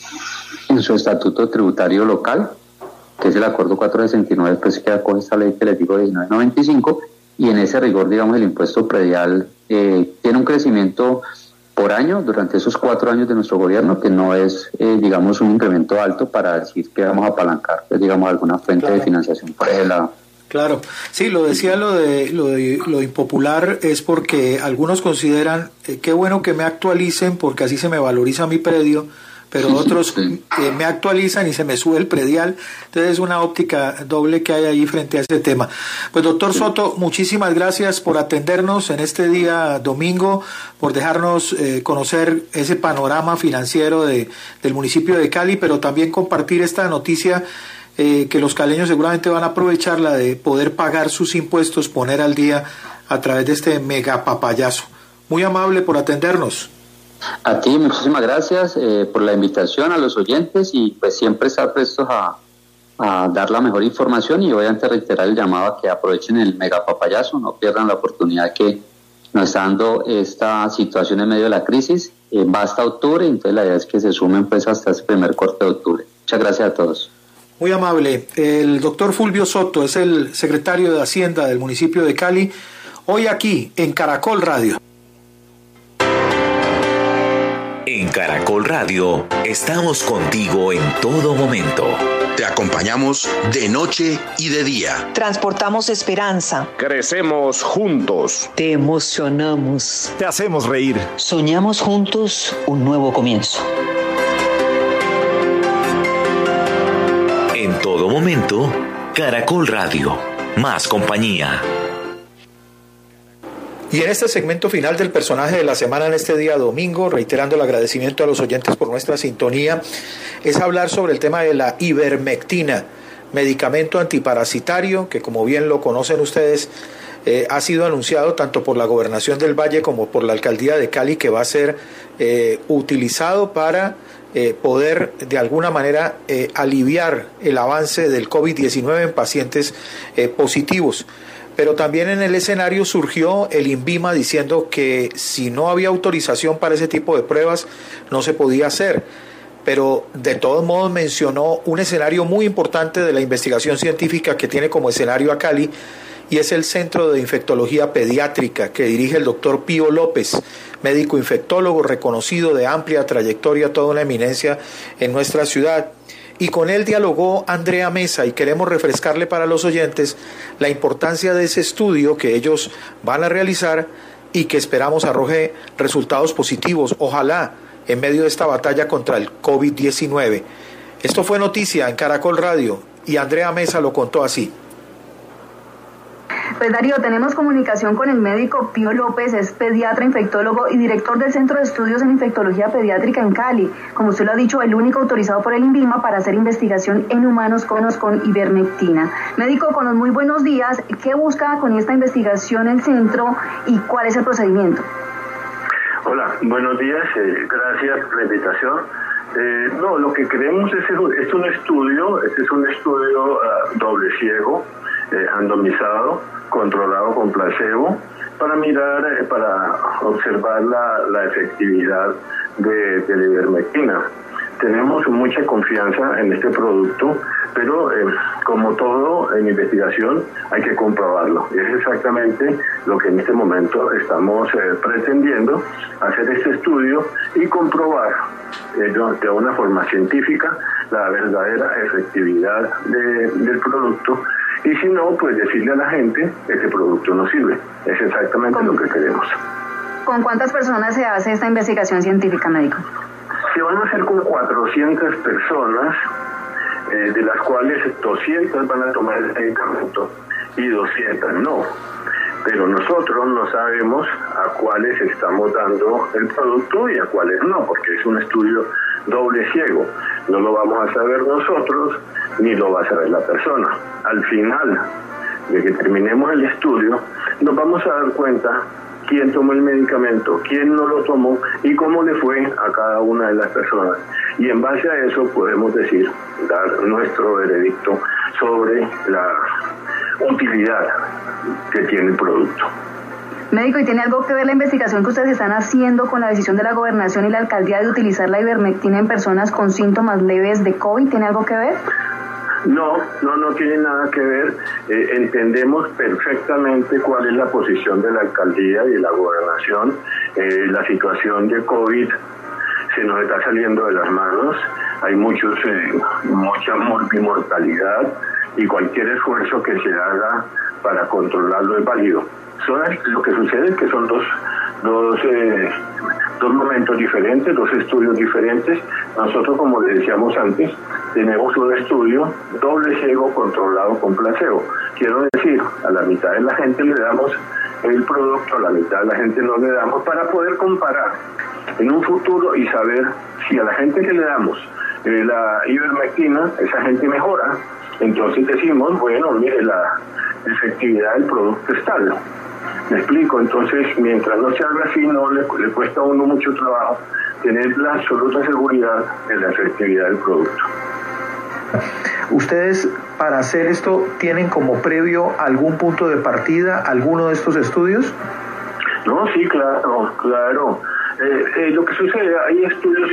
en su estatuto tributario local, que es el acuerdo 469, pues que acoge esta ley que les digo de 1995, y en ese rigor, digamos, el impuesto predial tiene un crecimiento por año durante esos 4 años de nuestro gobierno, que no es, digamos, un incremento alto para decir que vamos a apalancar, pues, digamos, alguna fuente de financiación por ese lado. Claro, sí, lo decía, lo impopular es porque algunos consideran qué bueno que me actualicen porque así se me valoriza mi predio, pero otros me actualizan y se me sube el predial. Entonces es una óptica doble que hay ahí frente a este tema. Pues, doctor Soto, muchísimas gracias por atendernos en este día domingo, por dejarnos conocer ese panorama financiero del municipio de Cali, pero también compartir esta noticia que los caleños seguramente van a aprovechar, la de poder pagar sus impuestos, poner al día a través de este mega papayazo. Muy amable por atendernos. A ti, muchísimas gracias por la invitación, a los oyentes, y pues siempre estar prestos a dar la mejor información, y obviamente reiterar el llamado a que aprovechen el mega papayazo, no pierdan la oportunidad que nos está dando esta situación en medio de la crisis. Va hasta octubre, entonces la idea es que se sumen pues hasta ese primer corte de octubre. Muchas gracias a todos. Muy amable. El doctor Fulvio Soto es el secretario de Hacienda del municipio de Cali, hoy aquí en Caracol Radio. En Caracol Radio estamos contigo en todo momento. Te acompañamos de noche y de día. Transportamos esperanza. Crecemos juntos. Te emocionamos. Te hacemos reír. Soñamos juntos un nuevo comienzo. En todo momento, Caracol Radio. Más compañía. Y en este segmento final del personaje de la semana, en este día domingo, reiterando el agradecimiento a los oyentes por nuestra sintonía, es hablar sobre el tema de la ivermectina, medicamento antiparasitario que, como bien lo conocen ustedes, ha sido anunciado tanto por la Gobernación del Valle como por la Alcaldía de Cali, que va a ser utilizado para poder de alguna manera aliviar el avance del COVID-19 en pacientes positivos. Pero también en el escenario surgió el INVIMA diciendo que si no había autorización para ese tipo de pruebas no se podía hacer. Pero de todos modos mencionó un escenario muy importante de la investigación científica que tiene como escenario a Cali, y es el Centro de Infectología Pediátrica que dirige el doctor Pío López, médico infectólogo reconocido de amplia trayectoria, toda una eminencia en nuestra ciudad. Y con él dialogó Andrea Mesa, y queremos refrescarle para los oyentes la importancia de ese estudio que ellos van a realizar y que esperamos arroje resultados positivos, ojalá, en medio de esta batalla contra el COVID-19. Esto fue noticia en Caracol Radio y Andrea Mesa lo contó así. Pues Darío, tenemos comunicación con el médico Pío López, es pediatra, infectólogo y director del Centro de Estudios en Infectología Pediátrica en Cali. Como usted lo ha dicho, el único autorizado por el INVIMA para hacer investigación en humanos con ivermectina. Médico, con los muy buenos días, ¿qué busca con esta investigación el centro y cuál es el procedimiento? Hola, buenos días, gracias por la invitación. No, lo que queremos es un estudio, doble ciego, randomizado, controlado con placebo, para mirar, para observar la efectividad de la ivermectina. Tenemos mucha confianza en este producto, pero como todo en investigación hay que comprobarlo. Y es exactamente lo que en este momento estamos pretendiendo, hacer este estudio y comprobar de una forma científica la verdadera efectividad del producto. Y si no, pues decirle a la gente que este producto no sirve. Es exactamente lo que queremos. ¿Con cuántas personas se hace esta investigación científica, médico? Se van a hacer con 400 personas, de las cuales 200 van a tomar el medicamento y 200 no. Pero nosotros no sabemos a cuáles estamos dando el producto y a cuáles no, porque es un estudio doble ciego. No lo vamos a saber nosotros, ni lo va a saber la persona. Al final de que terminemos el estudio, nos vamos a dar cuenta quién tomó el medicamento, quién no lo tomó y cómo le fue a cada una de las personas. Y en base a eso podemos dar nuestro veredicto sobre la utilidad que tiene el producto. Médico, ¿y tiene algo que ver la investigación que ustedes están haciendo con la decisión de la Gobernación y la Alcaldía de utilizar la ivermectina en personas con síntomas leves de COVID? ¿Tiene algo que ver? No tiene nada que ver. Entendemos perfectamente cuál es la posición de la Alcaldía y de la Gobernación. La situación de COVID se nos está saliendo de las manos. Hay mucha mortalidad y cualquier esfuerzo que se haga para controlarlo es válido. Lo que sucede es que son dos momentos diferentes, dos estudios diferentes. Nosotros, como le decíamos antes, tenemos un estudio doble ciego controlado con placebo. Quiero decir, a la mitad de la gente le damos el producto, a la mitad de la gente no le damos, para poder comparar en un futuro y saber si a la gente que le damos la ivermectina, esa gente mejora. Entonces decimos, bueno, mire, la efectividad del producto es tal. ¿Me explico? Entonces, mientras no se haga así, no le cuesta a uno mucho trabajo tener la absoluta seguridad de la efectividad del producto. ¿Ustedes, para hacer esto, tienen como previo algún punto de partida, alguno de estos estudios? No, sí, claro. Lo que sucede, hay estudios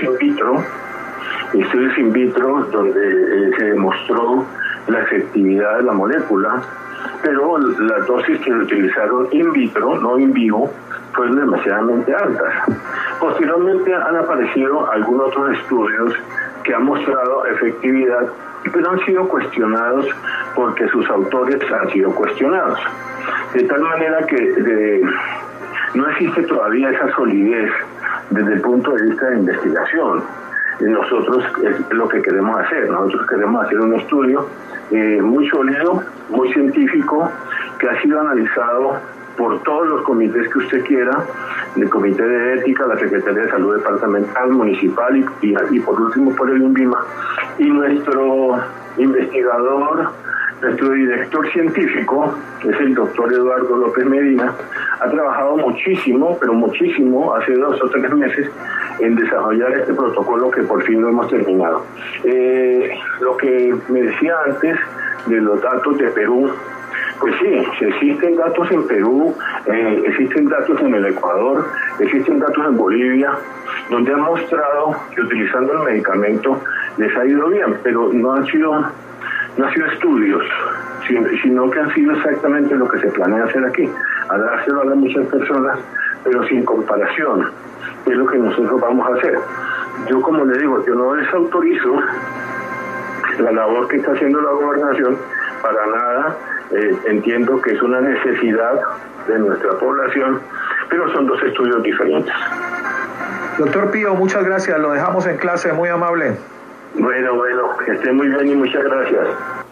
in vitro donde se demostró la efectividad de la molécula, pero las dosis que se utilizaron in vitro, no in vivo, fueron demasiadamente altas. Posteriormente han aparecido algunos otros estudios que han mostrado efectividad, pero han sido cuestionados porque sus autores han sido cuestionados. De tal manera que no existe todavía esa solidez desde el punto de vista de investigación. Nosotros es lo que queremos hacer. Nosotros queremos hacer un estudio muy sólido, muy científico, que ha sido analizado por todos los comités que usted quiera, el Comité de Ética, la Secretaría de Salud Departamental, Municipal y por último por el INVIMA. Y nuestro investigador, nuestro director científico, que es el doctor Eduardo López Medina, ha trabajado muchísimo, pero muchísimo, hace 2 o 3 meses, en desarrollar este protocolo que por fin lo hemos terminado. Lo que me decía antes de los datos de Perú, pues sí, existen datos en Perú, existen datos en el Ecuador, existen datos en Bolivia, donde han mostrado que utilizando el medicamento les ha ido bien, pero no han sido estudios, sino que han sido exactamente lo que se planea hacer aquí, a dárselo a muchas personas, pero sin comparación, que es lo que nosotros vamos a hacer. Yo, como le digo, yo no desautorizo la labor que está haciendo la gobernación, para nada. Entiendo que es una necesidad de nuestra población, pero son 2 estudios diferentes. Doctor Pío, muchas gracias, lo dejamos en clase, muy amable. Bueno, que esté muy bien y muchas gracias.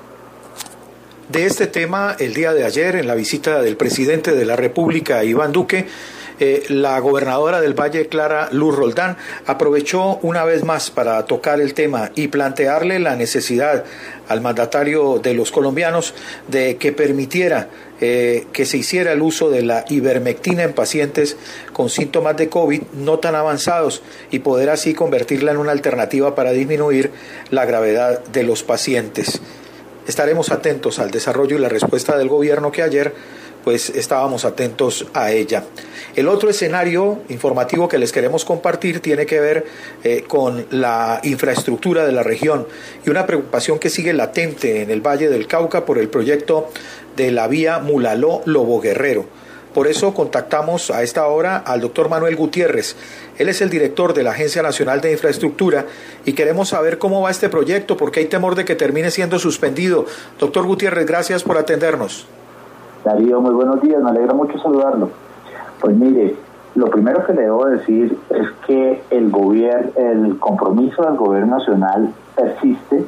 De este tema, el día de ayer, en la visita del presidente de la República, Iván Duque, la gobernadora del Valle, Clara Luz Roldán, aprovechó una vez más para tocar el tema y plantearle la necesidad al mandatario de los colombianos de que permitiera que se hiciera el uso de la ivermectina en pacientes con síntomas de COVID no tan avanzados y poder así convertirla en una alternativa para disminuir la gravedad de los pacientes. Estaremos atentos al desarrollo y la respuesta del gobierno, que ayer pues estábamos atentos a ella. El otro escenario informativo que les queremos compartir tiene que ver con la infraestructura de la región y una preocupación que sigue latente en el Valle del Cauca por el proyecto de la vía Mulaló-Lobo Guerrero. Por eso contactamos a esta hora al doctor Manuel Gutiérrez. Él es el director de la Agencia Nacional de Infraestructura y queremos saber cómo va este proyecto, porque hay temor de que termine siendo suspendido. Doctor Gutiérrez, gracias por atendernos. Darío, muy buenos días, me alegra mucho saludarlo. Pues mire, lo primero que le debo decir es que el compromiso del gobierno nacional persiste.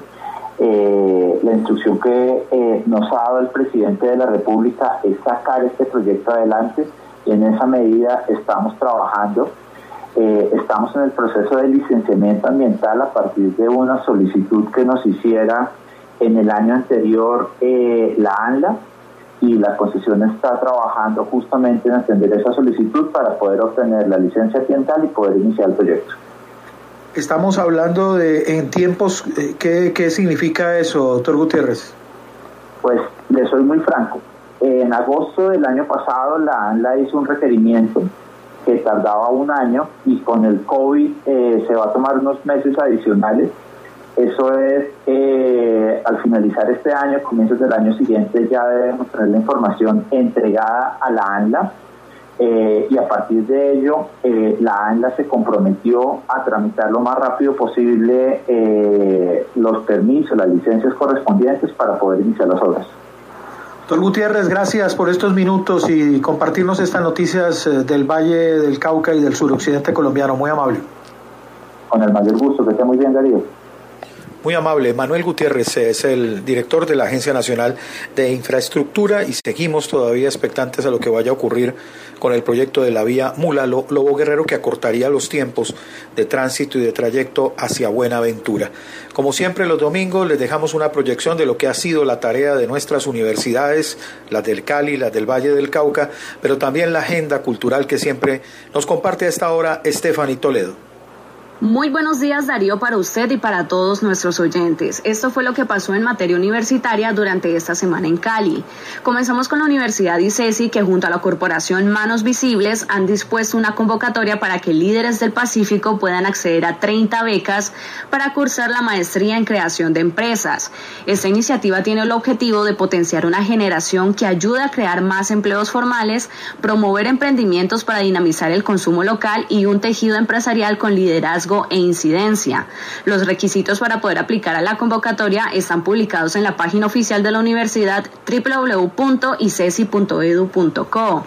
La instrucción que nos ha dado el presidente de la República es sacar este proyecto adelante y en esa medida estamos trabajando. Estamos en el proceso de licenciamiento ambiental a partir de una solicitud que nos hiciera en el año anterior la ANLA, y la concesión está trabajando justamente en atender esa solicitud para poder obtener la licencia ambiental y poder iniciar el proyecto. Estamos hablando de en tiempos, ¿qué significa eso, doctor Gutiérrez? Pues le soy muy franco. En agosto del año pasado la ANLA hizo un requerimiento que tardaba 1 año y con el COVID se va a tomar unos meses adicionales. Eso es, al finalizar este año, comienzos del año siguiente, ya debemos tener la información entregada a la ANLA y a partir de ello la ANLA se comprometió a tramitar lo más rápido posible los permisos, las licencias correspondientes para poder iniciar las obras. Doctor Gutiérrez, gracias por estos minutos y compartirnos estas noticias del Valle del Cauca y del suroccidente colombiano. Muy amable. Con el mayor gusto, que esté muy bien, Darío. Muy amable. Manuel Gutiérrez es el director de la Agencia Nacional de Infraestructura y seguimos todavía expectantes a lo que vaya a ocurrir con el proyecto de la vía Mulaló-Lobo Guerrero, que acortaría los tiempos de tránsito y de trayecto hacia Buenaventura. Como siempre, los domingos les dejamos una proyección de lo que ha sido la tarea de nuestras universidades, las del Cali, las del Valle del Cauca, pero también la agenda cultural que siempre nos comparte a esta hora Stephanie Toledo. Muy buenos días, Darío, para usted y para todos nuestros oyentes. Esto fue lo que pasó en materia universitaria durante esta semana en Cali. Comenzamos con la Universidad ICESI, que junto a la corporación Manos Visibles han dispuesto una convocatoria para que líderes del Pacífico puedan acceder a 30 becas para cursar la maestría en creación de empresas. Esta iniciativa tiene el objetivo de potenciar una generación que ayude a crear más empleos formales, promover emprendimientos para dinamizar el consumo local y un tejido empresarial con liderazgo e incidencia. Los requisitos para poder aplicar a la convocatoria están publicados en la página oficial de la universidad www.icesi.edu.co.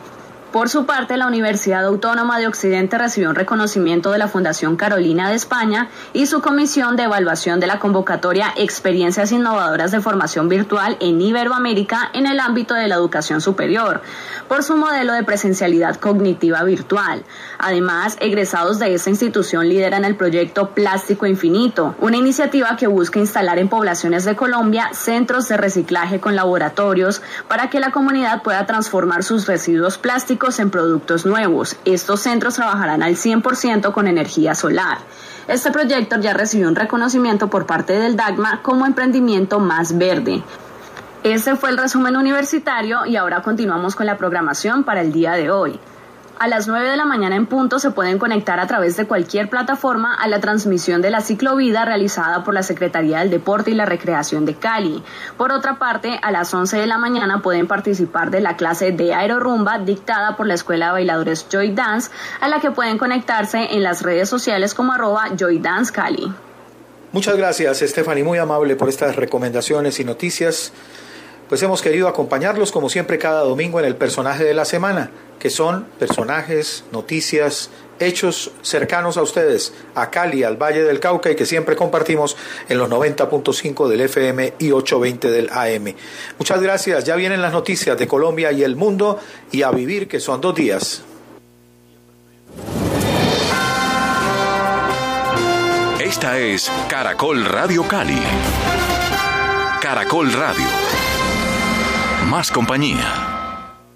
Por su parte, la Universidad Autónoma de Occidente recibió un reconocimiento de la Fundación Carolina de España y su Comisión de Evaluación de la convocatoria Experiencias Innovadoras de Formación Virtual en Iberoamérica en el ámbito de la educación superior, por su modelo de presencialidad cognitiva virtual. Además, egresados de esta institución lideran el proyecto Plástico Infinito, una iniciativa que busca instalar en poblaciones de Colombia centros de reciclaje con laboratorios para que la comunidad pueda transformar sus residuos plásticos en productos nuevos. Estos centros trabajarán al 100% con energía solar. Este proyecto ya recibió un reconocimiento por parte del DACMA como emprendimiento más verde. Ese fue el resumen universitario y ahora continuamos con la programación para el día de hoy. A las 9 de la mañana en punto se pueden conectar a través de cualquier plataforma a la transmisión de la ciclovida realizada por la Secretaría del Deporte y la Recreación de Cali. Por otra parte, a las 11 de la mañana pueden participar de la clase de aerorumba dictada por la Escuela de Bailadores Joy Dance, a la que pueden conectarse en las redes sociales como @JoyDanceCali. Muchas gracias, Stephanie, muy amable por estas recomendaciones y noticias. Pues hemos querido acompañarlos como siempre cada domingo en el personaje de la semana, que son personajes, noticias, hechos cercanos a ustedes, a Cali, al Valle del Cauca, y que siempre compartimos en los 90.5 del FM y 820 del AM. Muchas gracias, ya vienen las noticias de Colombia y el mundo, y a vivir, que son 2 días. Esta es Caracol Radio Cali. Caracol Radio. Más compañía.